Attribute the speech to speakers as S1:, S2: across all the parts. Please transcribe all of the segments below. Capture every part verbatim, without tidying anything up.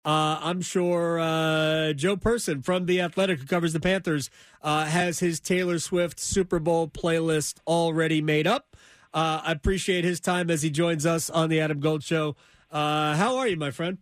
S1: Uh, I'm sure uh, Joe Person from The Athletic, who covers the Panthers, uh, has his Taylor Swift Super Bowl playlist already made up. Uh, I appreciate his time as he joins us on the Adam Gold Show. Uh, how are you, my friend?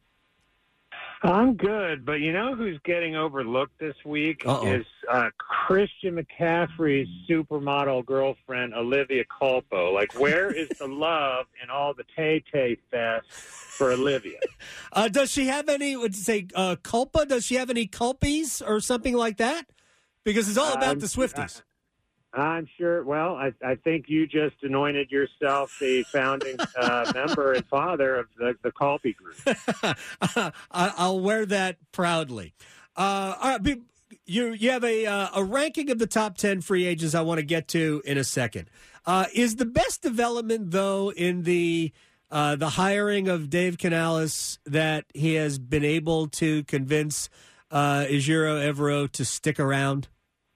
S2: I'm good, but you know who's getting overlooked this week
S1: Uh-oh.
S2: is uh, Christian McCaffrey's supermodel girlfriend, Olivia Culpo. Like, where is the love in all the Tay-Tay fest for Olivia?
S1: Uh, does she have any, would you say, uh, culpa? Does she have any culpies or something like that? Because it's all about
S2: Um,
S1: the Swifties.
S2: I'm sure. Well, I, I think you just anointed yourself the founding uh, member and father of the, the Colby group.
S1: I, I'll wear that proudly. Uh, all right, be- you you have a uh, a ranking of the top ten free agents I want to get to in a second. Uh, is the best development though in the uh, the hiring of Dave Canales that he has been able to convince uh, Ejiro Evero to stick around?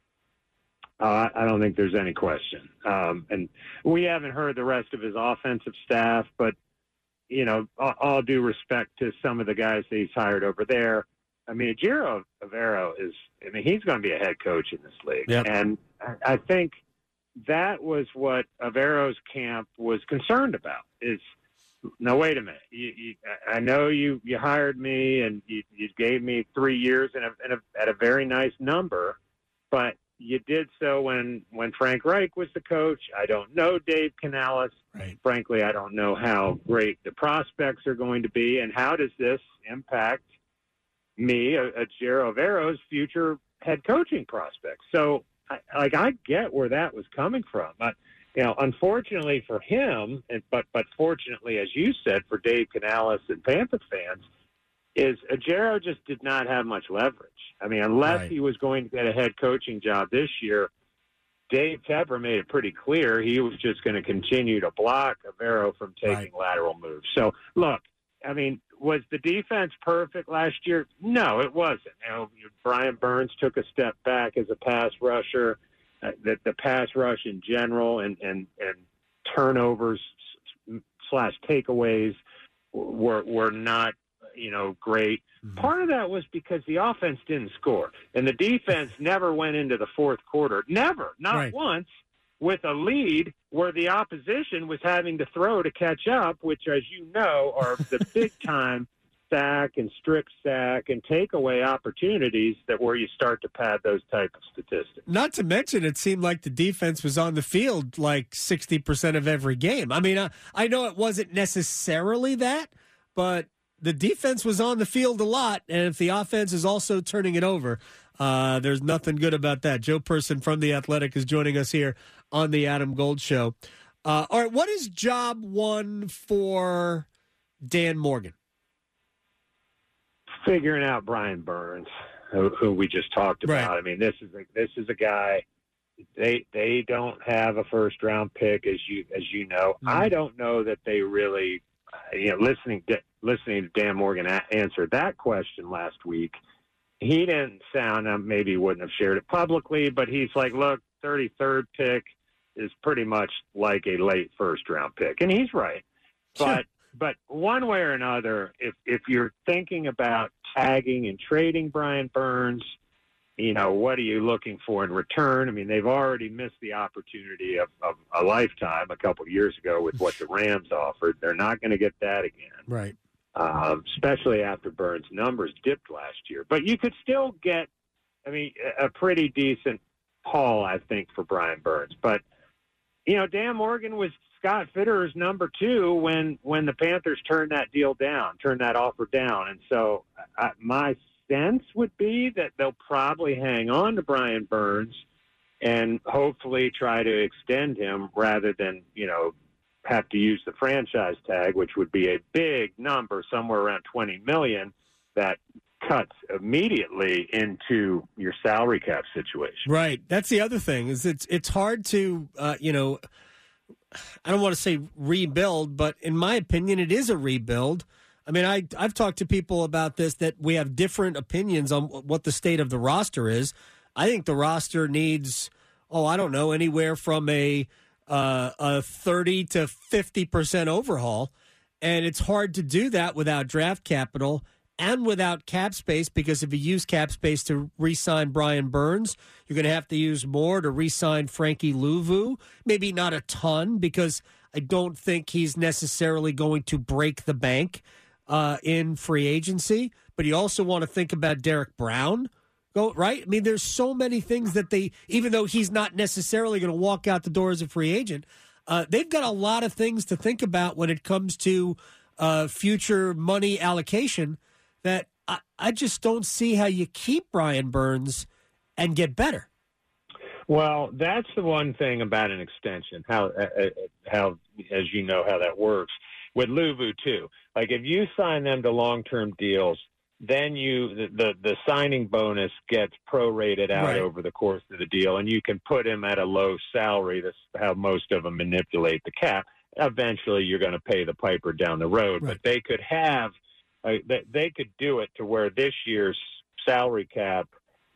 S2: Uh, I don't think there's any question. Um, and we haven't heard the rest of his offensive staff, but, you know, all, all due respect to some of the guys that he's hired over there. I mean, Ejiro Evero is, I mean, he's going to be a head coach in this league.
S1: Yep.
S2: And I, I think that was what Avero's camp was concerned about is, no, wait a minute. You, you, I know you, you hired me and you, you gave me three years and a, and a, at a very nice number, but you did so when, when Frank Reich was the coach. I don't know Dave Canales.
S1: Right.
S2: Frankly, I don't know how great the prospects are going to be, and how does this impact me, Ejiro Evero's future head coaching prospects. So, I, like, I get where that was coming from. But, you know, unfortunately for him, and but but fortunately, as you said, for Dave Canales and Panther fans, is Ejiro just did not have much leverage. I mean, unless
S1: Right.
S2: he was going to get a head coaching job this year, Dave Tepper made it pretty clear he was just going to continue to block Evero from taking
S1: Right.
S2: lateral moves. So, look, I mean, was the defense perfect last year? No, it wasn't. You know, Brian Burns took a step back as a pass rusher. Uh, the, the pass rush in general and, and, and turnovers slash takeaways were were not, you know, great. Mm-hmm. Part of that was because the offense didn't score, and the defense never went into the fourth quarter. Never, not
S1: Right.
S2: once, with a lead where the opposition was having to throw to catch up, which, as you know, are the big-time sack and strip sack and takeaway opportunities that where you start to pad those type of statistics.
S1: Not to mention, it seemed like the defense was on the field like sixty percent of every game. I mean, I, I know it wasn't necessarily that, but the defense was on the field a lot, and if the offense is also turning it over, uh, there's nothing good about that. Joe Person from The Athletic is joining us here on the Adam Gold Show. Uh, all right, what is job one for Dan Morgan?
S2: Figuring out Brian Burns, who, who we just talked about.
S1: Right.
S2: I mean, this is a, this is a guy. They they don't have a first round pick, as you as you know. Mm-hmm. I don't know that they really, you know, listening to, listening to Dan Morgan a- answer that question last week. He didn't sound, um, maybe he wouldn't have shared it publicly, but he's like, look, thirty-third pick is pretty much like a late first round pick, and he's right.
S1: Sure.
S2: But but one way or another, if if you're thinking about tagging and trading Brian Burns, you know, what are you looking for in return? I mean, they've already missed the opportunity of, of a lifetime a couple of years ago with what the Rams offered. They're not going to get that again.
S1: Right.
S2: Um, especially after Burns' numbers dipped last year. But you could still get, I mean, a pretty decent haul, I think, for Brian Burns. But, you know, Dan Morgan was Scott Fitterer's number two when, when the Panthers turned that deal down, turned that offer down. And so uh, my sense would be that they'll probably hang on to Brian Burns and hopefully try to extend him rather than, you know, have to use the franchise tag, which would be a big number, somewhere around twenty million dollars, that cuts immediately into your salary cap situation.
S1: Right. That's the other thing is it's it's hard to, uh, you know, I don't want to say rebuild, but in my opinion, it is a rebuild. I mean, I, I've talked to people about this, that we have different opinions on what the state of the roster is. I think the roster needs, oh, I don't know, anywhere from a uh, a thirty to fifty percent overhaul. And it's hard to do that without draft capital and without cap space, because if you use cap space to re-sign Brian Burns, you're going to have to use more to re-sign Frankie Louvu. Maybe not a ton, because I don't think he's necessarily going to break the bank uh, in free agency. But you also want to think about Derek Brown, go right? I mean, there's so many things that they, even though he's not necessarily going to walk out the door as a free agent, uh, they've got a lot of things to think about when it comes to uh, future money allocation. That I, I just don't see how you keep Brian Burns and get better.
S2: Well, that's the one thing about an extension, how, uh, how as you know, how that works. With Louvu, too. Like, if you sign them to long-term deals, then you the, the, the signing bonus gets prorated out
S1: right.
S2: over the course of the deal, and you can put him at a low salary. That's how most of them manipulate the cap. Eventually, you're going to pay the piper down the road,
S1: right.
S2: but they could have Uh, that they could do it to where this year's salary cap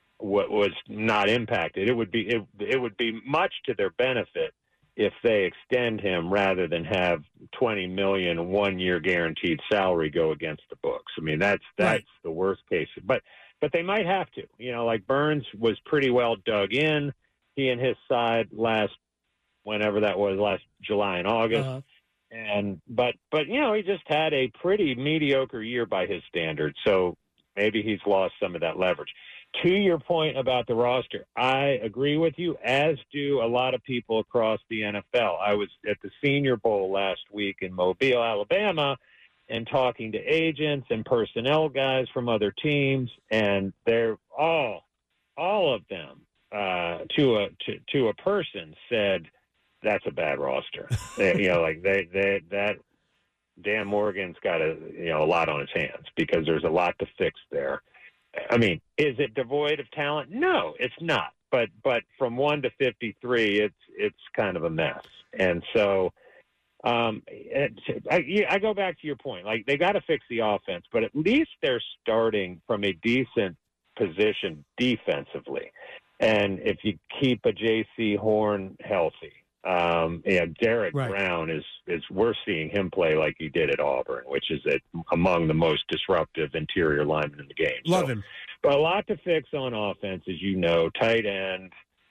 S2: w- was not impacted. It would be it, it would be much to their benefit if they extend him rather than have twenty million one year guaranteed salary go against the books. I mean, that's that's right. the worst case. But but they might have to. You know, like Burns was pretty well dug in. He and his side last whenever that was last July and August. Uh-huh. And but but you know, he just had a pretty mediocre year by his standards, so maybe he's lost some of that leverage. To your point about the roster, I agree with you, as do a lot of people across the N F L. I was at the Senior Bowl last week in Mobile, Alabama, and talking to agents and personnel guys from other teams, and they're all all of them uh, to a to, to a person said, that's a bad roster. They, you know, like they, they, that Dan Morgan's got a, you know, a lot on his hands because there's a lot to fix there. I mean, is it devoid of talent? No, it's not. But, but from one to fifty-three, it's, it's kind of a mess. And so, um, it, I, I go back to your point, like they got to fix the offense, but at least they're starting from a decent position defensively. And if you keep a J C Horn healthy, Um, yeah, Derek right. Brown is, is we're seeing him play like he did at Auburn, which is a, among the most disruptive interior linemen in the game.
S1: Love
S2: so,
S1: him.
S2: But a lot to fix on offense, as you know, tight end,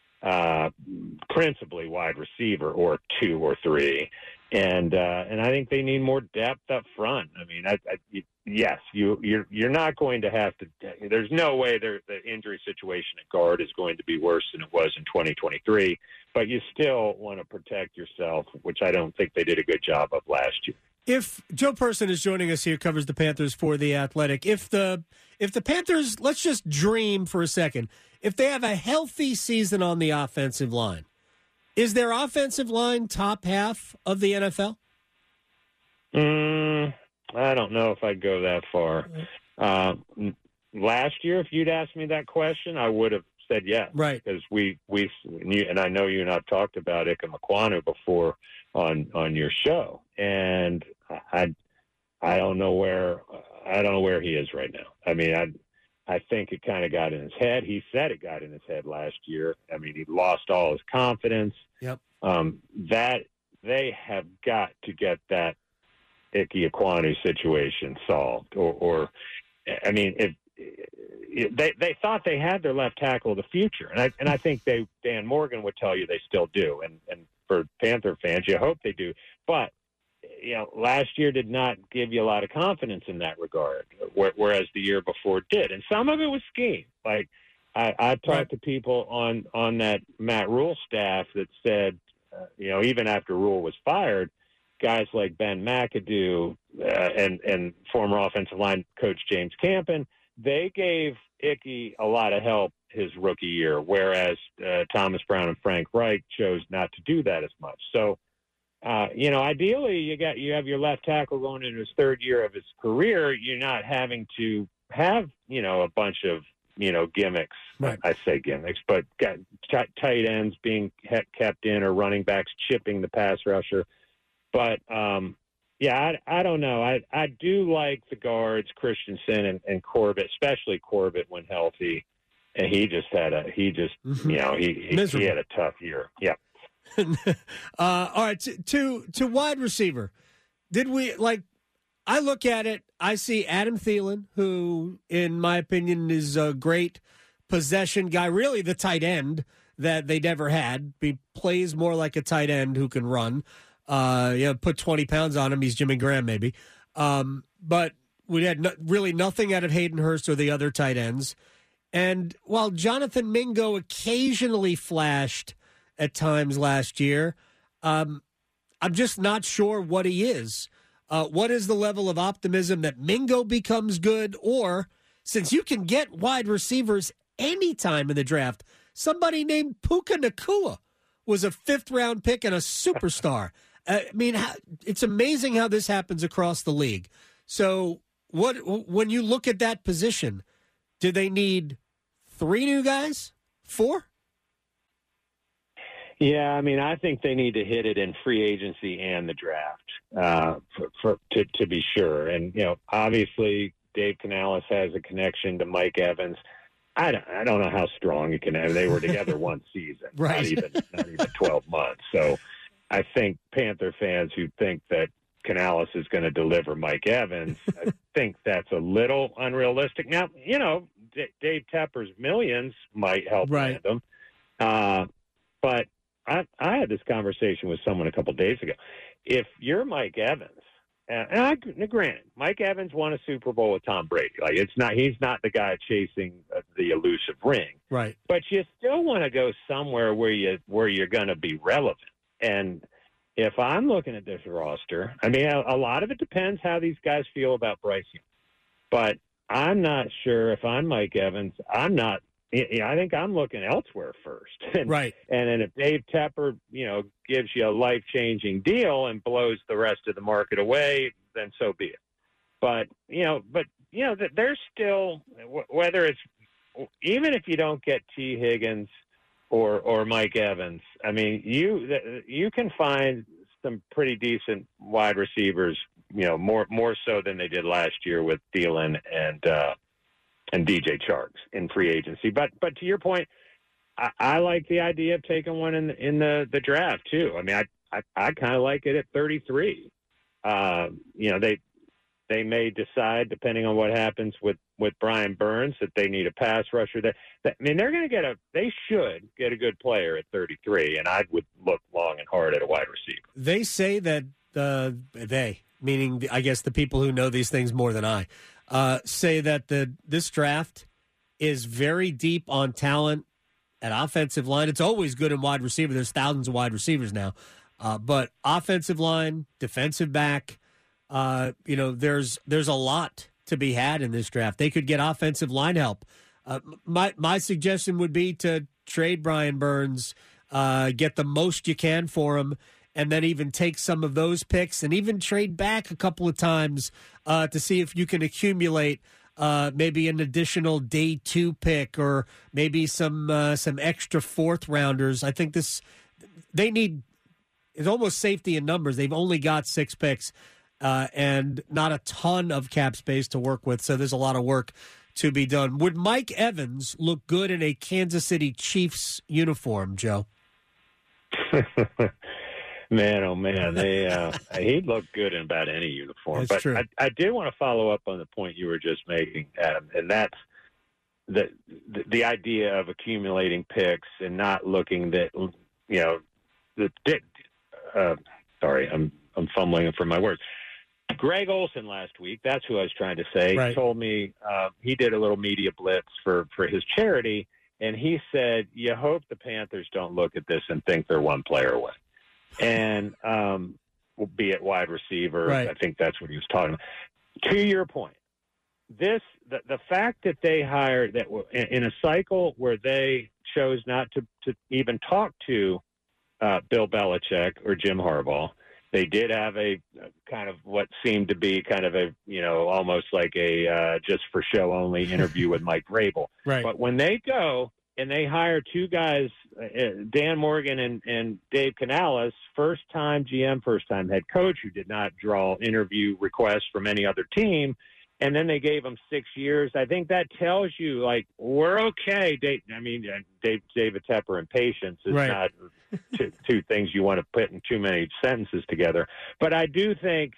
S2: uh, principally wide receiver or two or three. And, uh, and I think they need more depth up front. I mean, I, I, yes, you, you're, you're not going to have to, there's no way there, the injury situation at guard is going to be worse than it was in twenty twenty-three, but you still want to protect yourself, which I don't think they did a good job of last year.
S1: If Joe Person is joining us here, covers the Panthers for The Athletic. If the, if the Panthers, let's just dream for a second, if they have a healthy season on the offensive line, is their offensive line top half of the N F L?
S2: Mm, I don't know if I'd go that far. Uh, last year, if you'd asked me that question, I would have said yes.
S1: Right.
S2: Because we, we, and I know you and I've talked about Ike Mekwonu before on, on your show. And I, I don't know where, I don't know where he is right now. I mean, I, I think it kind of got in his head. He said it got in his head last year. I mean, he lost all his confidence.
S1: Yep.
S2: Um, that they have got to get that Ike Mekwonu situation solved. Or, or I mean, if, if they they thought they had their left tackle of the future, and I and I think they Dan Morgan would tell you they still do. And and for Panther fans, you hope they do. But you know, last year did not give you a lot of confidence in that regard, whereas the year before did. And some of it was scheme. Like, I, I've talked right. to people on, on that Matt Rule staff that said, uh, you know, even after Rule was fired, guys like Ben McAdoo uh, and, and former offensive line coach James Campen, they gave Ickey a lot of help his rookie year, whereas uh, Thomas Brown and Frank Reich chose not to do that as much. So, Uh, you know, ideally, you got you have your left tackle going into his third year of his career. You're not having to have, you know, a bunch of, you know, gimmicks.
S1: Right.
S2: I say gimmicks, but got t- tight ends being he- kept in or running backs chipping the pass rusher. But, um, yeah, I, I don't know. I, I do like the guards, Christensen and, and Corbett, especially Corbett when healthy. And he just had a, he just, mm-hmm. you know, he, he, he had a tough year. Yeah.
S1: uh, all right, to, to to wide receiver, did we like? I look at it, I see Adam Thielen, who, in my opinion, is a great possession guy, really the tight end that they never had. He plays more like a tight end who can run. Uh, you know, put twenty pounds on him, he's Jimmy Graham maybe. Um, but we had no, really nothing out of Hayden Hurst or the other tight ends. And while Jonathan Mingo occasionally flashed at times last year, um, I'm just not sure what he is. Uh, what is the level of optimism that Mingo becomes good? Or, since you can get wide receivers anytime in the draft, somebody named Puka Nacua was a fifth-round pick and a superstar. I mean, it's amazing how this happens across the league. So what when you look at that position, do they need three new guys? Four?
S2: Yeah, I mean, I think they need to hit it in free agency and the draft, uh, for, for to, to be sure. And, you know, obviously Dave Canales has a connection to Mike Evans. I don't, I don't know how strong you can have. They were together one season,
S1: right.
S2: not even not even twelve months. So I think Panther fans who think that Canales is going to deliver Mike Evans, I think that's a little unrealistic. Now, you know, D- Dave Tepper's millions might help
S1: right.
S2: land them. Uh, but I, I had this conversation with someone a couple of days ago. If you're Mike Evans, and I, granted, Mike Evans won a Super Bowl with Tom Brady. Like it's not, he's not the guy chasing the elusive ring,
S1: right?
S2: But you still want to go somewhere where you where you're going to be relevant. And if I'm looking at this roster, I mean, a, a lot of it depends how these guys feel about Bryce Young. But I'm not sure if I'm Mike Evans. I'm not. I think I'm looking elsewhere first. And,
S1: right.
S2: And then if Dave Tepper, you know, gives you a life-changing deal and blows the rest of the market away, then so be it. But, you know, but, you know, there's still, whether it's, even if you don't get T. Higgins or, or Mike Evans, I mean, you, you can find some pretty decent wide receivers, you know, more, more so than they did last year with Thielen and, uh, and D J Charks in free agency. But but to your point, I, I like the idea of taking one in the, in the, the draft too. I mean, I I, I kind of like it at thirty-three. Uh, you know, they they may decide, depending on what happens with, with Brian Burns, that they need a pass rusher. That, that I mean, they're going to get a they should get a good player at thirty-three, and I would look long and hard at a wide receiver.
S1: They say that uh, they, meaning I guess the people who know these things more than I. Uh, say that the this draft is very deep on talent at offensive line. It's always good in wide receiver. There's thousands of wide receivers now. Uh, but offensive line, defensive back, uh, you know, there's there's a lot to be had in this draft. They could get offensive line help. Uh, my, my suggestion would be to trade Brian Burns, uh, get the most you can for him, and then even take some of those picks and even trade back a couple of times uh, to see if you can accumulate uh, maybe an additional day two pick or maybe some uh, some extra fourth rounders. I think this they need it's almost safety in numbers. They've only got six picks uh, and not a ton of cap space to work with, so there's a lot of work to be done. Would Mike Evans look good in a Kansas City Chiefs uniform, Joe?
S2: Man, oh man, they uh, he'd look good in about any uniform.
S1: That's
S2: but
S1: true.
S2: I, I did want to follow up on the point you were just making, Adam, and that's the, the the idea of accumulating picks and not looking that you know the. Uh, sorry, I'm I'm fumbling for my words. Greg Olson last week, that's who I was trying to say,
S1: right.
S2: told me uh, he did a little media blitz for for his charity, and he said, "You hope the Panthers don't look at this and think they're one player away." And um, be it wide receiver,
S1: right.
S2: I think that's what he was talking about. To your point, this the, the fact that they hired that in a cycle where they chose not to, to even talk to uh, Bill Belichick or Jim Harbaugh, they did have a, a kind of what seemed to be kind of a you know almost like a uh, just for show only interview with Mike Vrabel.
S1: Right.
S2: But when they go and they hire two guys, uh, Dan Morgan and, and Dave Canales, first-time G M, first-time head coach, who did not draw interview requests from any other team, and then they gave him six years. I think that tells you, like, we're okay. Dave, I mean, Dave, David Tepper and patience is
S1: right.
S2: not two, two things you want to put in too many sentences together. But I do think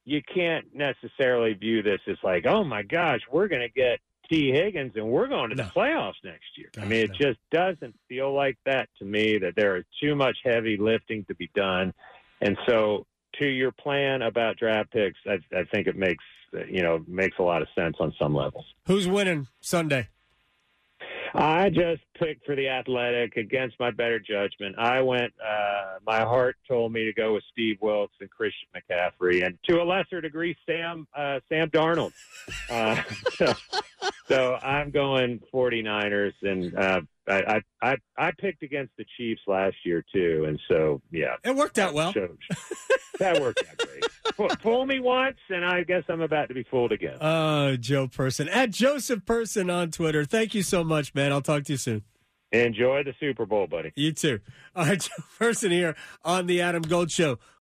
S2: you can't necessarily view this as like, oh my gosh, we're going to get T. Higgins and we're going to the
S1: No.
S2: playoffs next year.
S1: Gosh,
S2: I mean, it
S1: no.
S2: just doesn't feel like that to me, that there is too much heavy lifting to be done. And so to your plan about draft picks, I, I think it makes, you know, makes a lot of sense on some levels.
S1: Who's winning Sunday?
S2: I just picked for the Athletic against my better judgment. I went, uh, my heart told me to go with Steve Wilkes and Christian McCaffrey, and to a lesser degree, Sam uh, Sam Darnold. Uh, so, so I'm going 49ers, and uh, I, I I picked against the Chiefs last year, too, and so, yeah.
S1: It worked out well.
S2: So, that worked out great. Fool, fool me once, and I guess I'm about to be fooled again.
S1: Uh, Joe Person. At Joseph Person on Twitter. Thank you so much, man. I'll talk to you soon.
S2: Enjoy the Super Bowl, buddy.
S1: You too. All right, Joe Person here on the Adam Gold Show.